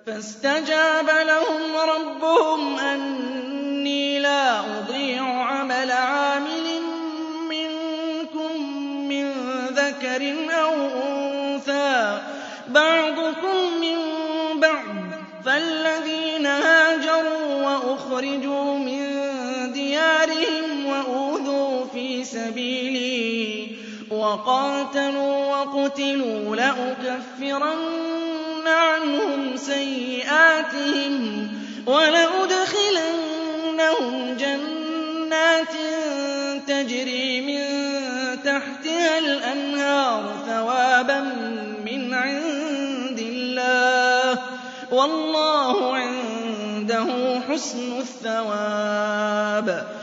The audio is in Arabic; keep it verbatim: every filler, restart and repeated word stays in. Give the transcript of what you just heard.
فَاسْتَجَابَ لَهُمْ رَبُّهُمْ أَنِّي لَا أُضِيعُ عَمَلَ عَامِلٍ مِّنكُم مِّن ذَكَرٍ أَوْ أُنثَىٰ بَعْضُكُم مِّن بَعْضٍ ۖ فَالَّذِينَ هَاجَرُوا وَأُخْرِجُوا مِن دِيَارِهِمْ وَأُوذُوا فِي سَبِيلِي وَقَاتَلُوا وَقُتِلُوا لَأُكَفِّرَنَّ عَنْهُمْ سَيِّئَاتِهِمْ وَلَأُدْخِلَنَّهُمْ جَنَّاتٍ تَجْرِي مِن تَحْتِهَا الْأَنْهَارُ ثَوَابًا مِّنْ عِندِ اللَّهِ ۗ وَاللَّهُ عِندَهُ حُسْنُ الثَّوَابِ